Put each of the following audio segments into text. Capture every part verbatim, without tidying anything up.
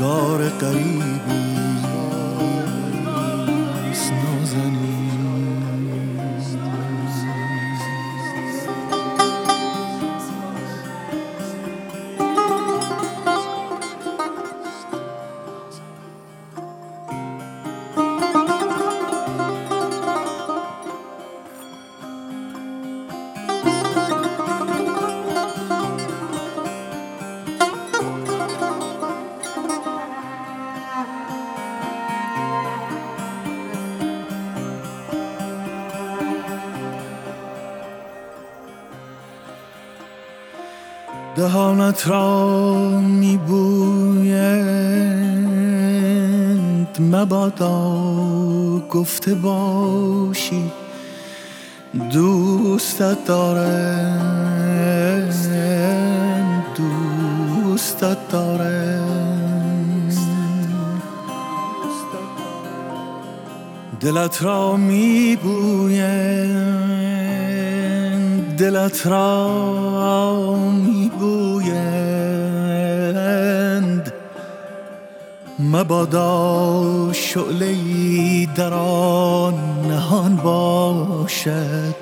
روزگار غریبی است نازنین. دهانت را میبویند مبادا گفته باشی دوستت دارم، دوستت دارم. دلت را میبویند، دلت را میبویند مبادا شعله‌ای در آن نهان باشد.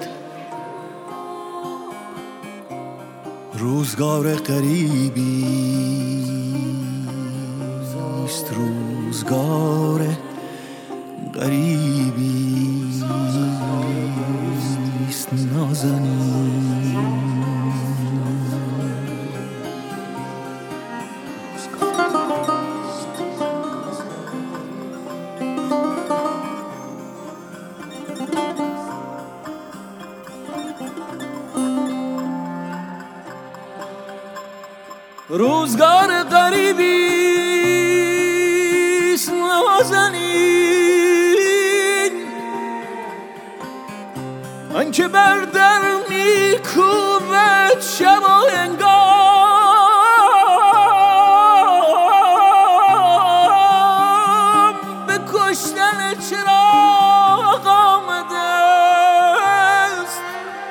روزگار غریبی است، روزگار غریبی است نازنین. روزگار غریبی است نازنین، آنکه بر در میکوبد شب و هنگام، به کشتن چراغ آمده است.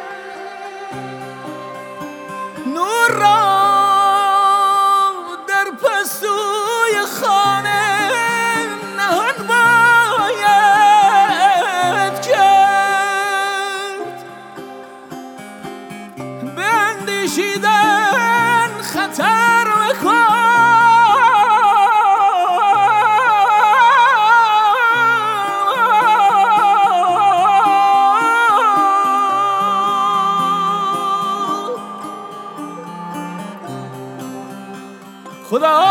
نور را اندیشیدن خطر مکن، خدا